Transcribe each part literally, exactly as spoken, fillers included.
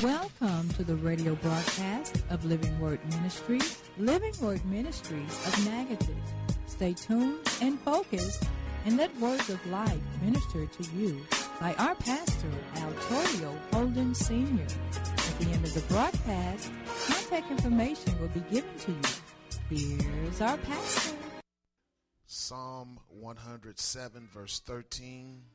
Welcome to the radio broadcast of Living Word Ministries, Living Word Ministries of Negative. Stay tuned and focused, and let words of life minister to you by our pastor, Altorio Holden Senior At the end of the broadcast, contact information will be given to you. Here's our pastor. Psalm one hundred seven, verse thirteen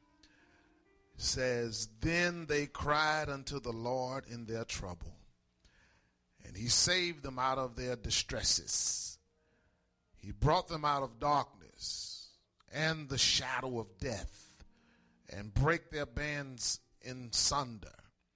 says, Then they cried unto the Lord in their trouble, and he saved them out of their distresses. He brought them out of darkness and the shadow of death, and brake their bands in sunder.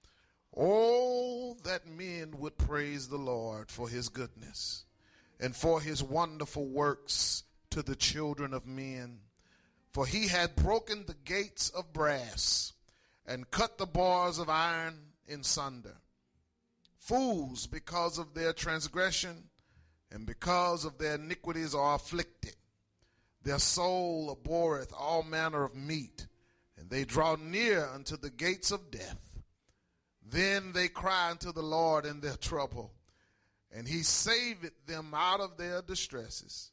Oh, that men would praise the Lord for his goodness and for his wonderful works to the children of men. For he had broken the gates of brass and cut the bars of iron in sunder. Fools, because of their transgression and because of their iniquities, are afflicted. Their soul abhorreth all manner of meat, and they draw near unto the gates of death. Then they cry unto the Lord in their trouble, and he saveth them out of their distresses.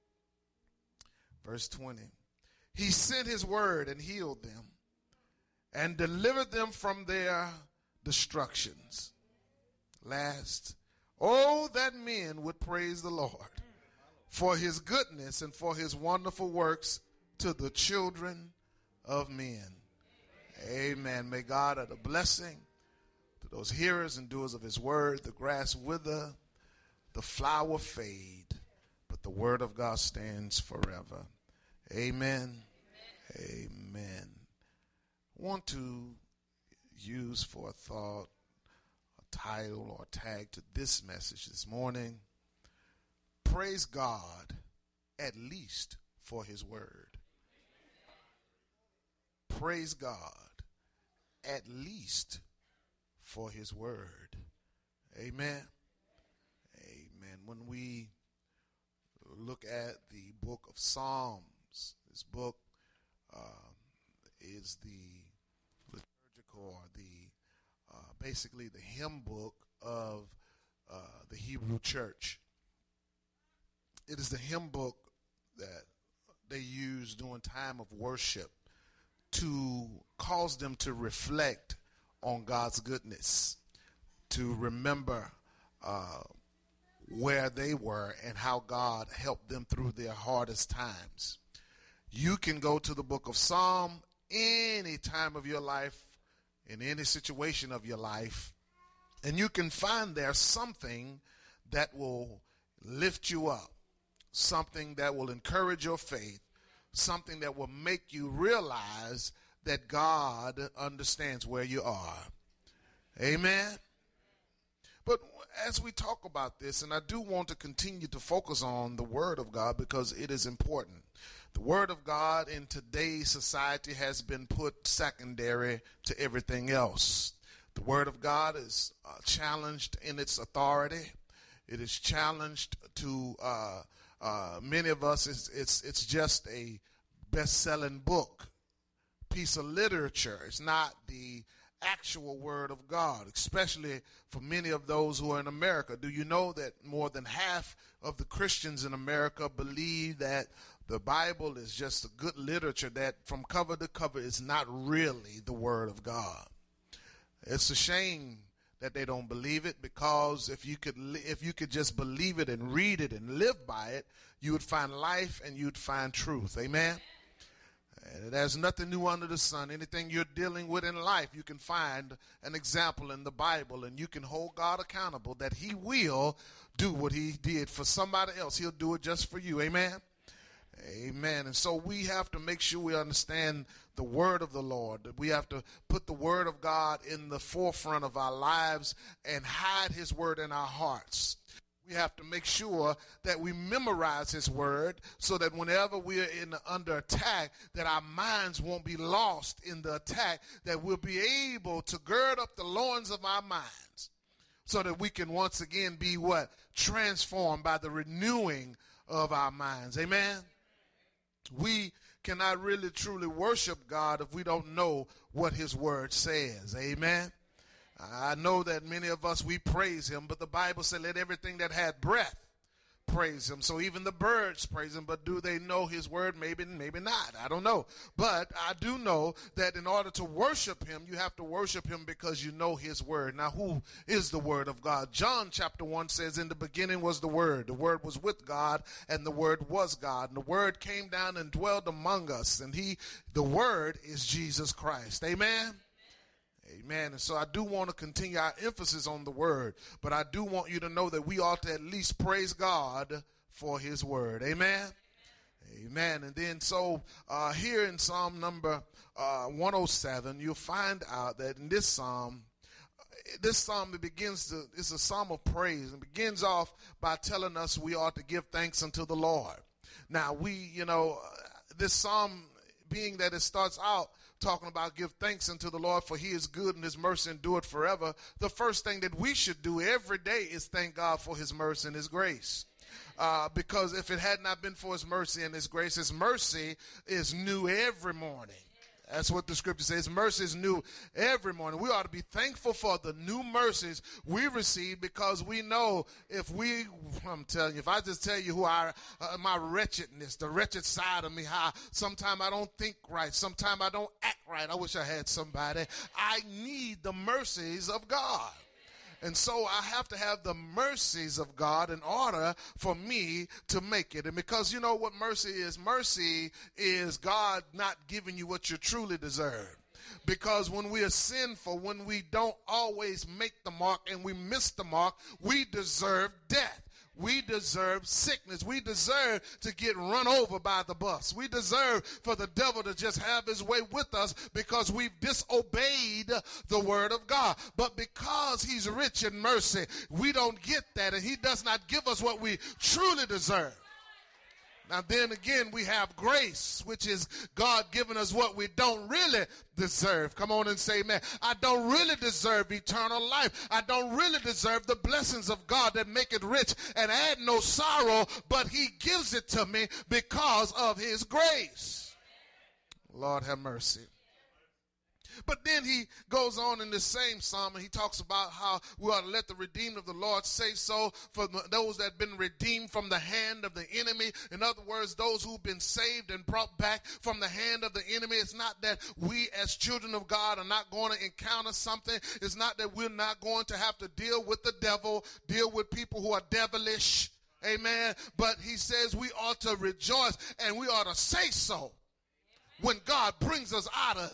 Verse twenty. He sent his word and healed them and delivered them from their destructions. Last, oh, that men would praise the Lord for his goodness and for his wonderful works to the children of men. Amen. May God add a blessing to those hearers and doers of his word. The grass wither, the flower fade, but the word of God stands forever. Amen. Amen. Amen. I want to use for a thought, a title or a tag to this message this morning. Praise God, at least for his word. Praise God, at least for his word. Amen. Amen. When we look at the book of Psalms, this book um, is the liturgical, or the uh, basically the hymn book of uh, the Hebrew church. It is the hymn book that they use during time of worship to cause them to reflect on God's goodness, to remember uh, where they were and how God helped them through their hardest times. You can go to the book of Psalm any time of your life, in any situation of your life, and you can find there something that will lift you up, something that will encourage your faith, something that will make you realize that God understands where you are. Amen. But as we talk about this, and I do want to continue to focus on the Word of God because it is important. The Word of God in today's society has been put secondary to everything else. The Word of God is uh, challenged in its authority. It is challenged to uh, uh, many of us. It's, it's, it's just a best-selling book, piece of literature. It's not the actual word of God, especially for many of those who are in America. Do you know that more than half of the Christians in America believe that the Bible is just a good literature that from cover to cover is not really the word of God? It's a shame that they don't believe it, because if you could if you could just believe it and read it and live by it, you would find life and you'd find truth. Amen. And there's nothing new under the sun. Anything you're dealing with in life, you can find an example in the Bible, and you can hold God accountable that he will do what he did for somebody else. He'll do it just for you. Amen. Amen. And so we have to make sure we understand the word of the Lord. We have to put the word of God in the forefront of our lives and hide his word in our hearts. We have to make sure that we memorize his word so that whenever we are in under attack, that our minds won't be lost in the attack, that we'll be able to gird up the loins of our minds so that we can once again be what? Transformed by the renewing of our minds. Amen. We cannot really truly worship God if we don't know what his word says. Amen. I know that many of us, we praise him, but the Bible said, let everything that had breath praise him. So even the birds praise him, but do they know his word? Maybe, maybe not. I don't know. But I do know that in order to worship him, you have to worship him because you know his word. Now, who is the word of God? John chapter one says, in the beginning was the word. The word was with God, and the word was God. And the word came down and dwelled among us. And he, the word is Jesus Christ. Amen. Amen. And so I do want to continue our emphasis on the word, but I do want you to know that we ought to at least praise God for his word. Amen. Amen. And then so uh, here in Psalm number uh, one oh seven, you'll find out that in this psalm, this psalm, it begins to, it's a psalm of praise, and begins off by telling us we ought to give thanks unto the Lord. Now we, you know, this psalm, being that it starts out talking about give thanks unto the Lord, for he is good and his mercy endureth forever. The first thing that we should do every day is thank God for his mercy and his grace. Uh, because if it had not been for his mercy and his grace, his mercy is new every morning. That's what the scripture says. Mercy is new every morning. We ought to be thankful for the new mercies we receive, because we know if we, I'm telling you, if I just tell you who I, uh, my wretchedness, the wretched side of me, how sometimes I don't think right, sometimes I don't act right. I wish I had somebody. I need the mercies of God. And so I have to have the mercies of God in order for me to make it. And because you know what mercy is? Mercy is God not giving you what you truly deserve. Because when we are sinful, when we don't always make the mark and we miss the mark, we deserve death. We deserve sickness. We deserve to get run over by the bus. We deserve for the devil to just have his way with us because we've disobeyed the word of God. But because he's rich in mercy, we don't get that, and he does not give us what we truly deserve. Now then again, we have grace, which is God giving us what we don't really deserve. Come on and say, man, I don't really deserve eternal life. I don't really deserve the blessings of God that make it rich and add no sorrow, but he gives it to me because of his grace. Lord have mercy. But then he goes on in the same psalm and he talks about how we ought to let the redeemed of the Lord say so, for those that have been redeemed from the hand of the enemy. In other words, those who've been saved and brought back from the hand of the enemy. It's not that we as children of God are not going to encounter something. It's not that we're not going to have to deal with the devil, deal with people who are devilish. Amen. But he says we ought to rejoice and we ought to say so when God brings us out of it.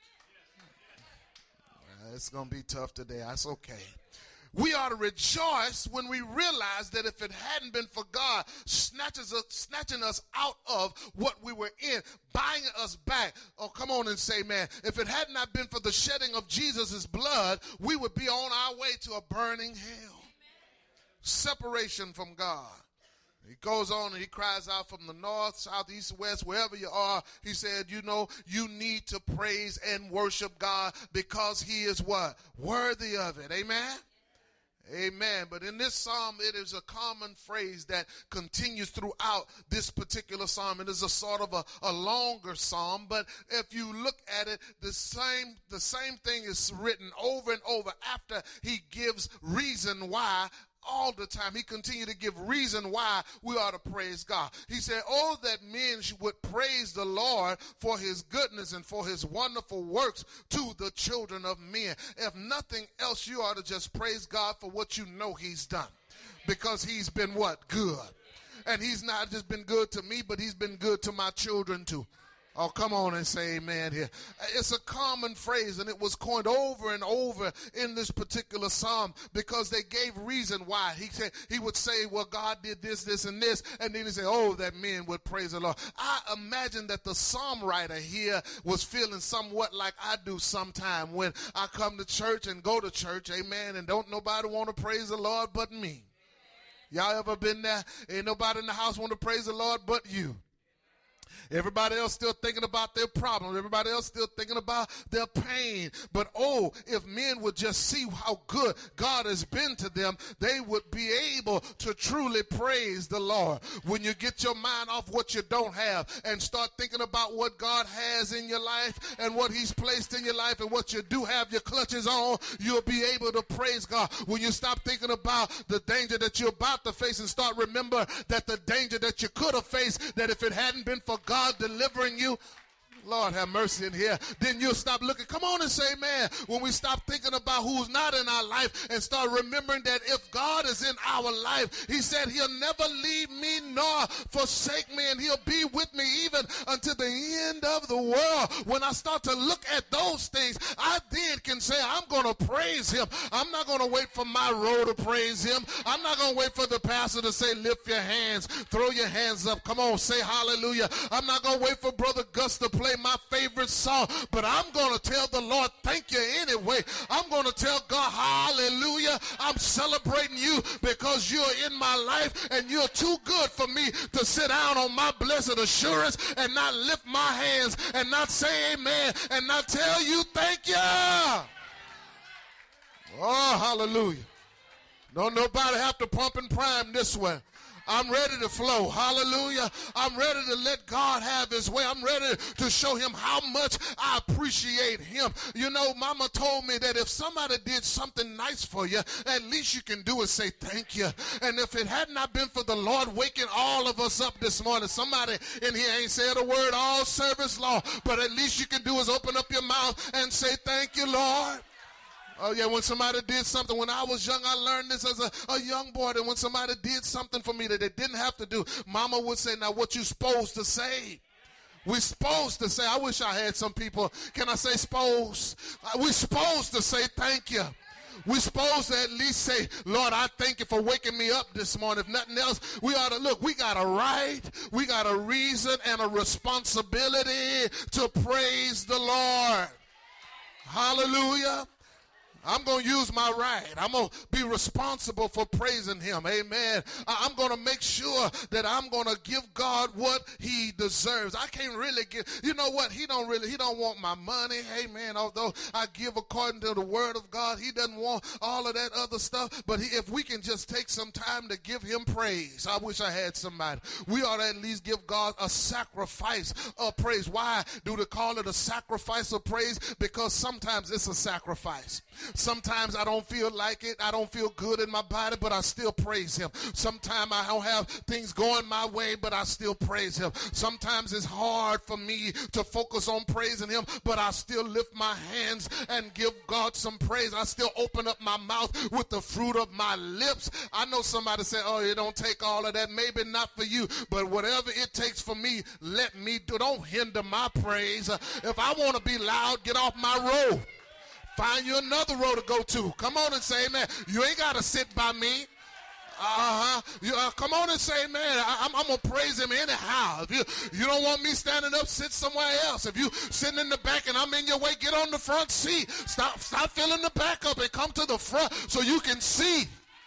It's going to be tough today. That's okay. We ought to rejoice when we realize that if it hadn't been for God snatches us, snatching us out of what we were in, buying us back. Oh, come on and say, man, if it had not been for the shedding of Jesus' blood, we would be on our way to a burning hell. Amen. Separation from God. He goes on and he cries out from the north, south, east, west, wherever you are. He said, you know, you need to praise and worship God because he is what? Worthy of it. Amen? Amen. But in this psalm, it is a common phrase that continues throughout this particular psalm. It is a sort of a, a longer psalm, but if you look at it, the same, the same thing is written over and over after he gives reason why. All the time, he continued to give reason why we ought to praise God. He said, oh, that men would praise the Lord for his goodness and for his wonderful works to the children of men. If nothing else, you ought to just praise God for what you know he's done. Because he's been what? Good. And he's not just been good to me, but he's been good to my children too. Oh, come on and say amen here. It's a common phrase, and it was coined over and over in this particular psalm because they gave reason why. He said he would say, well, God did this, this, and this, and then he said, oh, that men would praise the Lord. I imagine that the psalm writer here was feeling somewhat like I do sometime when I come to church and go to church, amen, and don't nobody want to praise the Lord but me. Y'all ever been there? Ain't nobody in the house want to praise the Lord but you. Everybody else still thinking about their problems. Everybody else still thinking about their pain. But oh, if men would just see how good God has been to them, they would be able to truly praise the Lord. When you get your mind off what you don't have and start thinking about what God has in your life and what he's placed in your life and what you do have your clutches on, you'll be able to praise God. When you stop thinking about the danger that you're about to face and start remember that the danger that you could have faced, that if it hadn't been for God God delivering you, Lord have mercy in here, then you'll stop looking. Come on and say, man, when we stop thinking about who's not in our life and start remembering that if God is in our life, he said he'll never leave me nor forsake me, and he'll be with me even until the end of the world. When I start to look at those things, I then can say, I'm going to praise him. I'm not going to wait for my road to praise him. I'm not going to wait for the pastor to say, lift your hands, throw your hands up. Come on, say hallelujah. I'm not going to wait for Brother Gus to play my favorite song, but I'm going to tell the Lord thank you anyway. I'm going to tell God hallelujah. I'm celebrating you because you're in my life and you're too good for me to sit down on my blessed assurance and not lift my hands and not say amen and not tell you thank you. Oh, hallelujah. Don't nobody have to pump and prime this way. I'm ready to flow. Hallelujah. I'm ready to let God have his way. I'm ready to show him how much I appreciate him. You know, Mama told me that if somebody did something nice for you, at least you can do is say thank you. And if it had not been for the Lord waking all of us up this morning, somebody in here ain't said a word all service long, but at least you can do is open up your mouth and say thank you, Lord. Oh, yeah, when somebody did something, when I was young, I learned this as a, a young boy, that when somebody did something for me that they didn't have to do, Mama would say, now what you supposed to say? We're supposed to say, I wish I had some people, can I say supposed? We're supposed to say thank you. We're supposed to at least say, Lord, I thank you for waking me up this morning. If nothing else, we ought to look, we got a right, we got a reason and a responsibility to praise the Lord. Hallelujah. I'm going to use my right. I'm going to be responsible for praising him. Amen. I'm going to make sure that I'm going to give God what he deserves. I can't really give, you know what? He don't really, he don't want my money. Amen. Although I give according to the word of God, he doesn't want all of that other stuff. But he, if we can just take some time to give him praise, I wish I had somebody. We ought to at least give God a sacrifice of praise. Why do they call it a sacrifice of praise? Because sometimes it's a sacrifice. Sometimes I don't feel like it. I don't feel good in my body, but I still praise him. Sometimes I don't have things going my way, but I still praise him. Sometimes it's hard for me to focus on praising him, but I still lift my hands and give God some praise. I still open up my mouth with the fruit of my lips. I know somebody say, oh, it don't take all of that. Maybe not for you, but whatever it takes for me, let me do. Don't hinder my praise. If I want to be loud, get off my road. Find you another road to go to. Come on and say amen. You ain't got to sit by me. Uh-huh. You, uh, come on and say, man, I, I'm, I'm going to praise him anyhow. If you, you don't want me standing up, sit somewhere else. If you sitting in the back and I'm in your way, get on the front seat. Stop, stop filling the back up and come to the front so you can see.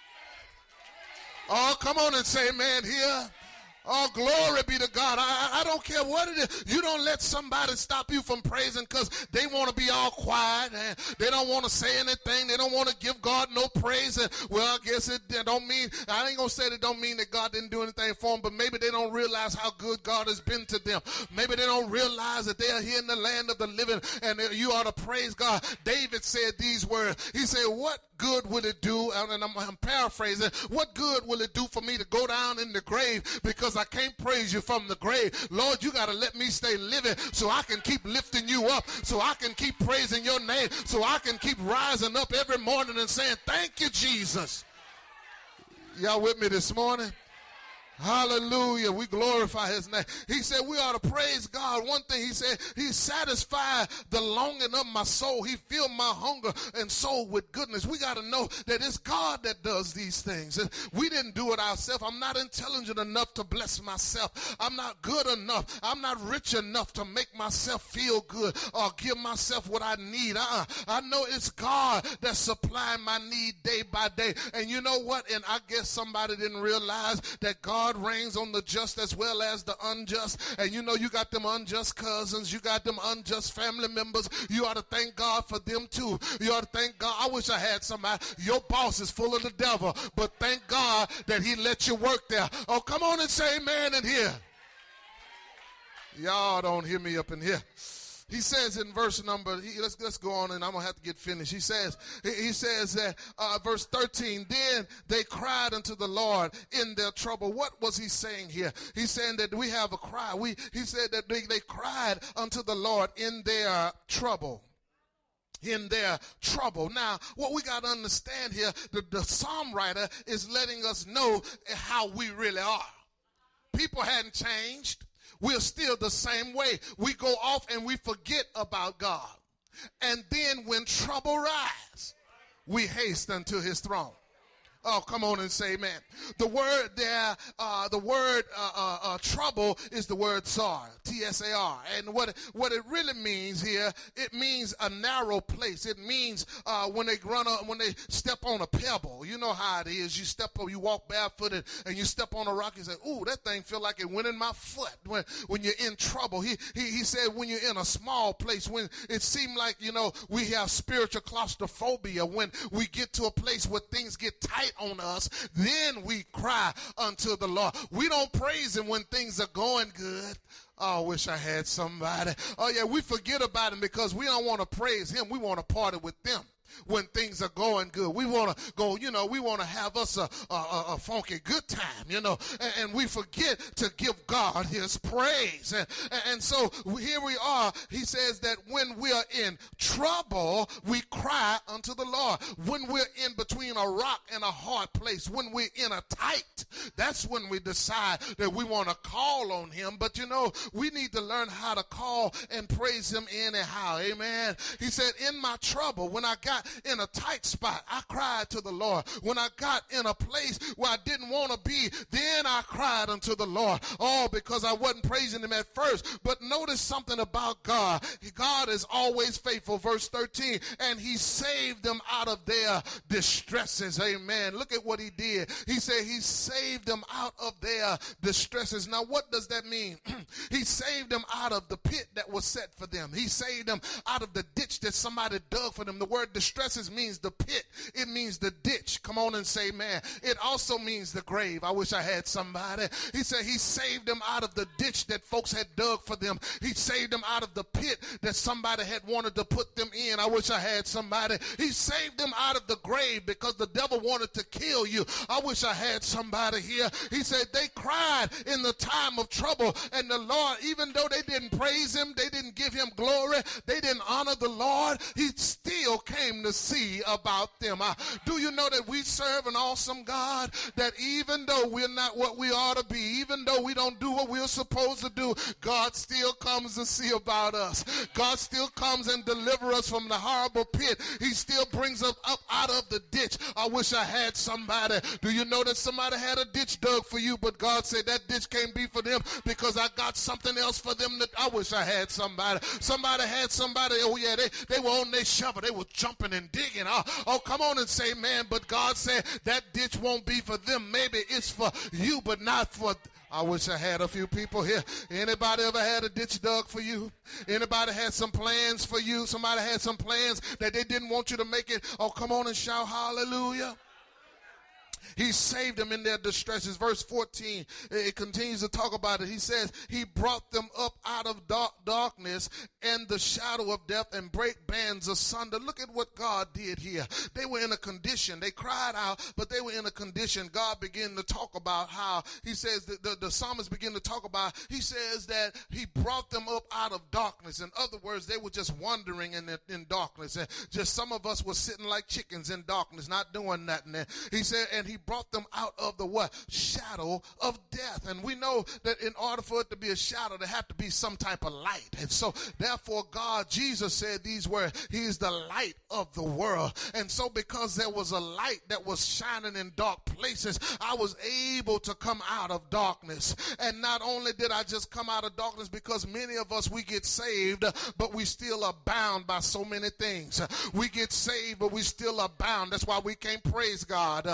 Oh, come on and say, man, here. Oh, glory be to God. I, I don't care what it is. You don't let somebody stop you from praising because they want to be all quiet and they don't want to say anything. They don't want to give God no praise. And, well, I guess it don't mean, I ain't going to say that don't mean that God didn't do anything for them, but maybe they don't realize how good God has been to them. Maybe they don't realize that they are here in the land of the living and you ought to praise God. David said these words. He said, what good will it do, and I'm, I'm paraphrasing, what good will it do for me to go down in the grave because I can't praise you from the grave? Lord, you got to let me stay living so I can keep lifting you up, so I can keep praising your name, so I can keep rising up every morning and saying, thank you, Jesus. Y'all with me this morning? Hallelujah. We glorify his name. He said we ought to praise God. One thing he said, he satisfied the longing of my soul. He filled my hunger and soul with goodness. We got to know that it's God that does these things. We didn't do it ourselves. I'm not intelligent enough to bless myself. I'm not good enough. I'm not rich enough to make myself feel good or give myself what I need. Uh-uh. I know it's God that's supplying my need day by day. And you know what? And I guess somebody didn't realize that God God reigns on the just as well as the unjust. And you know you got them unjust cousins. You got them unjust family members. You ought to thank God for them too. You ought to thank God. I wish I had somebody. Your boss is full of the devil, but thank God that he let you work there. Oh, come on and say amen in here. Y'all don't hear me up in here. He says in verse number, he, let's, let's go on and I'm going to have to get finished. He says, he, he says that, uh, verse thirteen, then they cried unto the Lord in their trouble. What was he saying here? He's saying that we have a cry. We, he said that they, they cried unto the Lord in their trouble. In their trouble. Now, what we got to understand here, the, the psalm writer is letting us know how we really are. People hadn't changed. We're still the same way. We go off and we forget about God. And then when trouble rise, we hasten to his throne. Oh, come on and say amen. The word there, uh, the word uh, uh, uh, trouble is the word tsar, T S A R. And what, what it really means here, it means a narrow place. It means uh, when they run, a, when they step on a pebble. You know how it is. You step, you walk barefooted and you step on a rock and say, ooh, that thing feel like it went in my foot. When, when you're in trouble, he, he, he said when you're in a small place, when it seemed like, you know, we have spiritual claustrophobia, when we get to a place where things get tight on us, then we cry unto the Lord. We don't praise him when things are going good. Oh, I wish I had somebody. Oh, yeah, we forget about him because we don't want to praise him. We want to party with them when things are going good. We want to go, you know, we want to have us a, a, a funky good time, you know, and, and we forget to give God his praise. And, and so here we are. He says that when we are in trouble, we cry unto the Lord. When we're in between a rock and a hard place, when we're in a tight, that's when we decide that we want to call on him. But, you know, we need to learn how to call and praise him anyhow. Amen. He said, in my trouble, when I got in a tight spot, I cried to the Lord. When I got in a place where I didn't want to be, then I cried unto the Lord. Oh, because I wasn't praising him at first. But notice something about God. God is always faithful. Verse thirteen, and he saved them out of their distresses. Amen. Look at what he did. He said he saved them out of their distresses. Now, what does that mean? He saved them out of the pit that was set for them. He saved them out of the ditch that somebody dug for them. The word distresses means the pit. It means the ditch. Come on and say, man. It also means the grave. I wish I had somebody. He said he saved them out of the ditch that folks had dug for them. He saved them out of the pit that somebody had wanted to put them in. I wish I had somebody. He saved them out of the grave because the devil wanted to kill you. I wish I had somebody here. He said they cried in the time of trouble, and the Lord, even though they didn't praise him, they didn't give him glory, they didn't honor the Lord, he still came to see about them. Uh, do you know that we serve an awesome God, that even though we're not what we ought to be, even though we don't do what we're supposed to do, God still comes to see about us. God still comes and delivers us from the horrible pit. He still brings us up out of the ditch. I wish I had somebody. Do you know that somebody had a ditch dug for you, but God said that ditch can't be for them because I got something else for them. That I wish I had somebody. Somebody had somebody, oh yeah, they, they were on their shovel. They were jumping and digging. Oh, oh, come on and say, man, but God said that ditch won't be for them. Maybe it's for you, but not for I wish I had a few people here. Anybody ever had a ditch dug for you? Anybody had some plans for you? Somebody had some plans that they didn't want you to make it. Oh, come on and shout hallelujah. He saved them in their distresses. Verse fourteen, it continues to talk about it. He says, he brought them up out of dark darkness and the shadow of death and break bands asunder. Look at what God did here. They were in a condition. They cried out, but they were in a condition. God began to talk about how, he says, the, the, the psalmist began to talk about, he says that he brought them up out of darkness. In other words, they were just wandering in, in darkness. And just some of us were sitting like chickens in darkness, not doing nothing. And he said, and he brought them out of the what? Shadow of death. And we know that in order for it to be a shadow, there had to be some type of light. And so therefore God, Jesus said these words, he is the light of the world. And so because there was a light that was shining in dark places, I was able to come out of darkness. And not only did I just come out of darkness, because many of us, we get saved, but we still are bound by so many things. We get saved, but we still are bound. That's why we can't praise God uh, like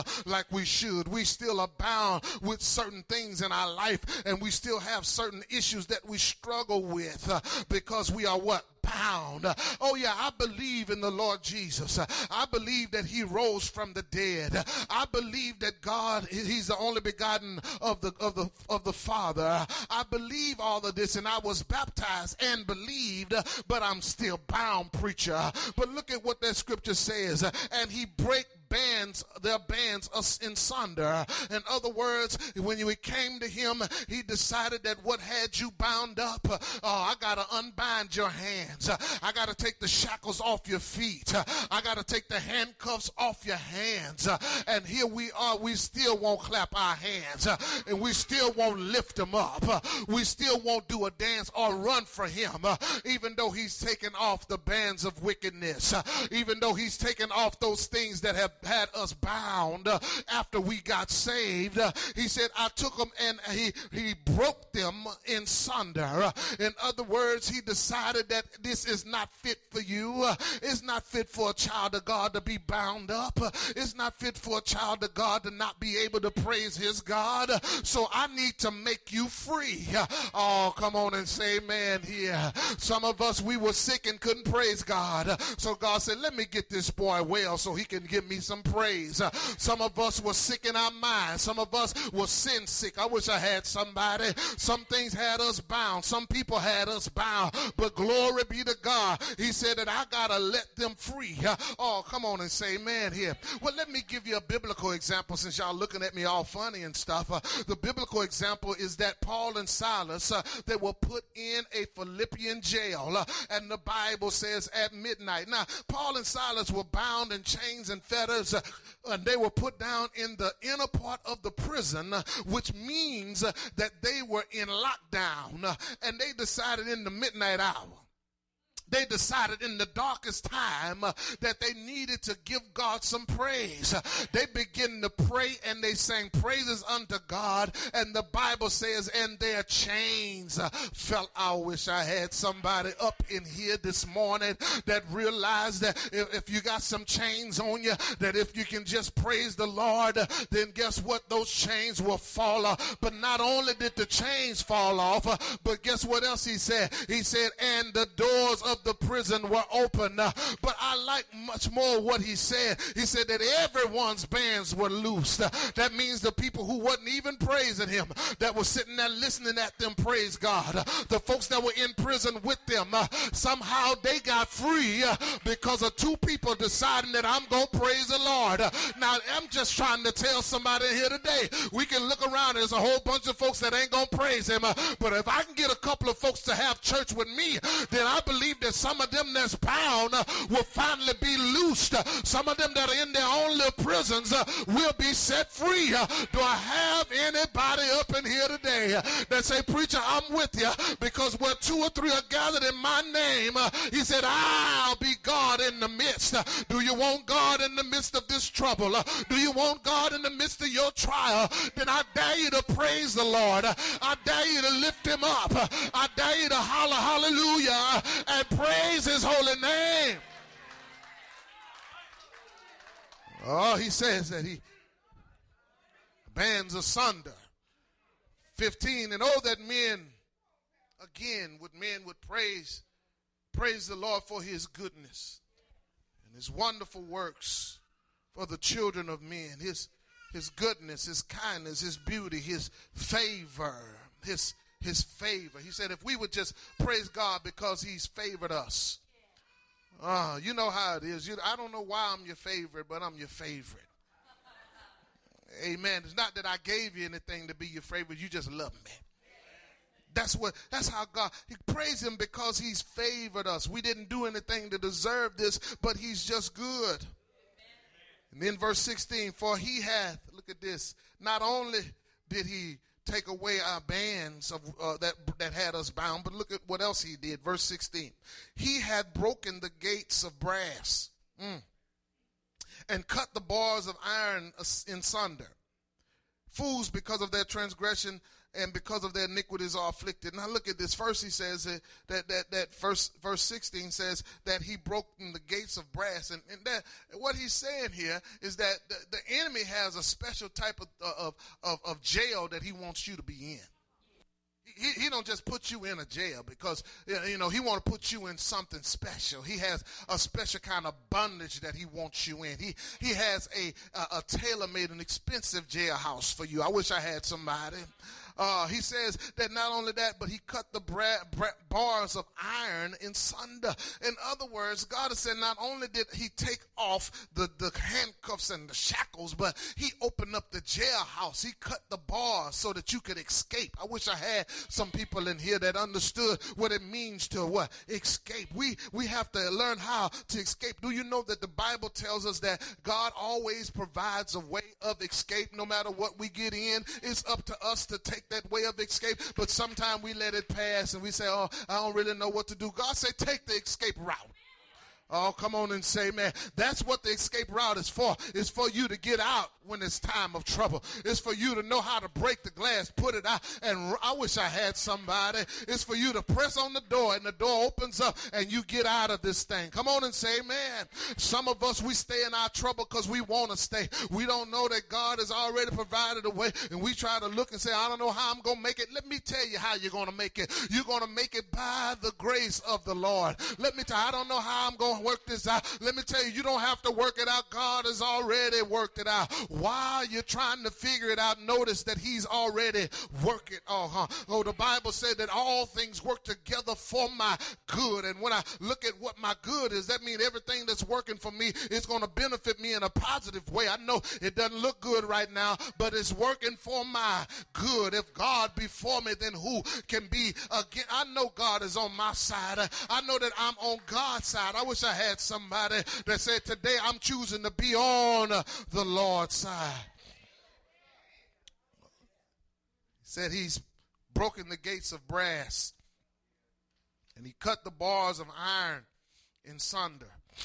we should. We still are bound with certain things in our life, and we still have certain issues that we struggle with uh, because we are what? Bound. Oh yeah, I believe in the Lord Jesus. I believe that he rose from the dead. I believe that God, he's the only begotten of the of the of the Father. I believe all of this, and I was baptized and believed, but I'm still bound, preacher. But look at what that scripture says. And he break bands, their bands in sunder. In other words, when you came to him, he decided that what had you bound up, oh, I got to unbind your hands. I got to take the shackles off your feet. I got to take the handcuffs off your hands. And here we are, we still won't clap our hands. And we still won't lift them up. We still won't do a dance or run for him, even though he's taken off the bands of wickedness, even though he's taken off those things that have had us bound uh, after we got saved. Uh, he said, I took them and he, he broke them in sunder. Uh, in other words, he decided that this is not fit for you. Uh, it's not fit for a child of God to be bound up. Uh, it's not fit for a child of God to not be able to praise his God. Uh, so I need to make you free. Uh, oh, come on and say amen here. Some of us, we were sick and couldn't praise God. Uh, so God said, let me get this boy well so he can give me some praise. Uh, some of us were sick in our minds. Some of us were sin sick. I wish I had somebody. Some things had us bound. Some people had us bound. But glory be to God. He said that I got to let them free. Uh, oh, come on and say amen here. Well, let me give you a biblical example since y'all looking at me all funny and stuff. Uh, the biblical example is that Paul and Silas, uh, they were put in a Philippian jail. Uh, and the Bible says at midnight. Now, Paul and Silas were bound in chains and fetters. Uh, and they were put down in the inner part of the prison, uh, which means uh, that they were in lockdown, uh, and they decided in the midnight hour, they decided in the darkest time uh, that they needed to give God some praise. Uh, they began to pray and they sang praises unto God, and the Bible says, and their chains uh, fell. I wish I had somebody up in here this morning that realized that if, if you got some chains on you, that if you can just praise the Lord, uh, then guess what? Those chains will fall off. But not only did the chains fall off, uh, but guess what else he said? He said, and the doors of the prison were open. Uh, but I like much more what he said. He said that everyone's bands were loosed. Uh, that means the people who wasn't even praising him, that were sitting there listening at them praise God. Uh, the folks that were in prison with them, uh, somehow they got free uh, because of two people deciding that I'm going to praise the Lord. Uh, now, I'm just trying to tell somebody here today, we can look around, there's a whole bunch of folks that ain't going to praise him. Uh, but if I can get a couple of folks to have church with me, then I believe that some of them that's bound uh, will finally be loosed. Uh, some of them that are in their own little prisons uh, will be set free. Uh, do I have anybody up in here today uh, that say, preacher, I'm with you, because where two or three are gathered in my name, uh, he said, I'll be God in the midst. Uh, do you want God in the midst of this trouble? Uh, do you want God in the midst of your trial? Then I dare you to praise the Lord. Uh, I dare you to lift him up. Uh, I dare you to holler hallelujah uh, and praise his holy name. Oh, he says that he bands asunder. fifteen, and oh, that men, again, would men would praise, praise the Lord for his goodness and his wonderful works for the children of men, his, his goodness, his kindness, his beauty, his favor, his his favor. He said if we would just praise God because he's favored us. Uh, you know how it is. You, I don't know why I'm your favorite, but I'm your favorite. Amen. It's not that I gave you anything to be your favorite. You just love me. That's what. That's how God, he praised him because he's favored us. We didn't do anything to deserve this, but he's just good. And then verse sixteen, for he hath, look at this, not only did he take away our bands of uh, that that had us bound, but look at what else he did. Verse sixteen, he had broken the gates of brass mm, and cut the bars of iron in sunder. Fools, because of their transgression, and because of their iniquities are afflicted. Now look at this. First he says uh, that, that, that verse, verse sixteen says that he broke the gates of brass. And, and that what he's saying here is that the, the enemy has a special type of, of, of, of jail that he wants you to be in. He, he don't just put you in a jail because, you know, he want to put you in something special. He has a special kind of bondage that he wants you in. He he has a, a, a tailor-made and expensive jailhouse for you. I wish I had somebody. Uh, he says that not only that, but he cut the bra- bra- bars of iron in sunder. In other words, God has said not only did he take off the, the handcuffs and the shackles, but he opened up the jailhouse. He cut the bars so that you could escape. I wish I had some people in here that understood what it means to what? Escape. We, we have to learn how to escape. Do you know that the Bible tells us that God always provides a way of escape no matter what we get in? It's up to us to take that way of escape, but sometimes we let it pass and we say, oh, I don't really know what to do. God said, take the escape route. Oh, come on and say, man, that's what the escape route is for. It's for you to get out when it's time of trouble. It's for you to know how to break the glass, put it out. And I wish I had somebody. It's for you to press on the door and the door opens up and you get out of this thing. Come on and say, man, some of us, we stay in our trouble because we want to stay. We don't know that God has already provided a way, and we try to look and say, I don't know how I'm going to make it. Let me tell you how you're going to make it. You're going to make it by the grace of the Lord. Let me tell you, I don't know how I'm going to work this out. Let me tell you, you don't have to work it out. God has already worked it out. While you're trying to figure it out, notice that he's already worked it all. Huh? Oh, the Bible said that all things work together for my good. And when I look at what my good is, that means everything that's working for me is going to benefit me in a positive way. I know it doesn't look good right now, but it's working for my good. If God be for me, then who can be against? I know God is on my side. I know that I'm on God's side. I wish I had somebody that said, today I'm choosing to be on the Lord's side. He said he's broken the gates of brass and he cut the bars of iron in sunder.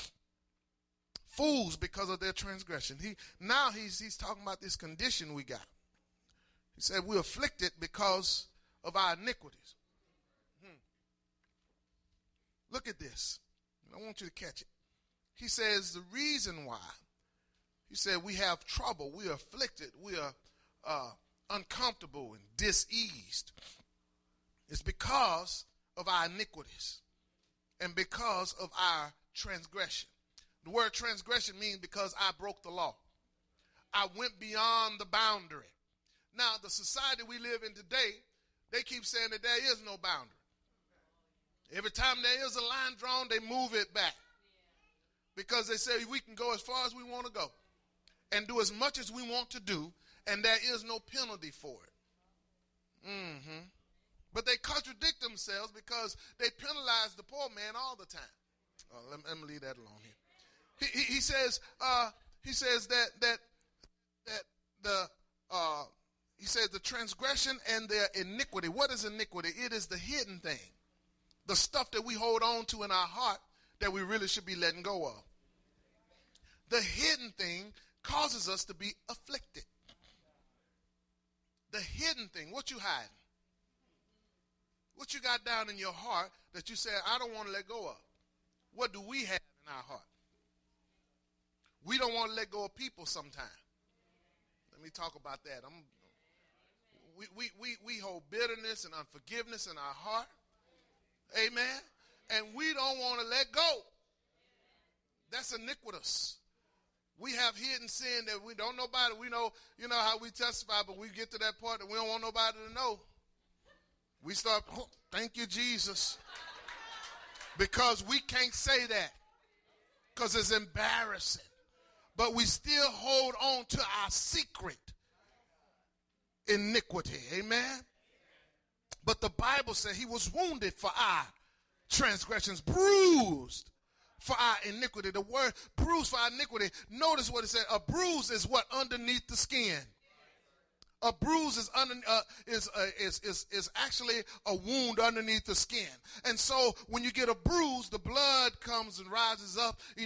Fools because of their transgression. He now he's he's talking about this condition we got. He said we're afflicted because of our iniquities. Hmm. Look at this. I want you to catch it. He says the reason why, he said we have trouble, we are afflicted, we are uh, uncomfortable and diseased. It's because of our iniquities and because of our transgression. The word transgression means because I broke the law. I went beyond the boundary. Now, the society we live in today, they keep saying that there is no boundary. Every time there is a line drawn, they move it back. Because they say we can go as far as we want to go and do as much as we want to do, and there is no penalty for it. Mm-hmm. But they contradict themselves because they penalize the poor man all the time. Oh, let, me, let me leave that alone here. He, he, he says uh, he says that that that the uh, he says the transgression and their iniquity. What is iniquity? It is the hidden thing, the stuff that we hold on to in our heart that we really should be letting go of. The hidden thing causes us to be afflicted. The hidden thing, what you hiding? What you got down in your heart that you say, I don't want to let go of? What do we have in our heart? We don't want to let go of people sometimes. Let me talk about that. I'm, we, we, we, we hold bitterness and unforgiveness in our heart. Amen. And we don't want to let go. That's iniquitous. We have hidden sin that we don't nobody. We know, you know how we testify, but we get to that part that we don't want nobody to know. We start, oh, thank you, Jesus. Because we can't say that. Because it's embarrassing. But we still hold on to our secret iniquity. Amen. But the Bible said he was wounded for our transgressions, bruised for our iniquity. The word bruised for our iniquity, notice what it said. A bruise is what? Underneath the skin. A bruise is under, uh, is, uh, is is is actually a wound underneath the skin. And so when you get a bruise, the blood comes and rises up.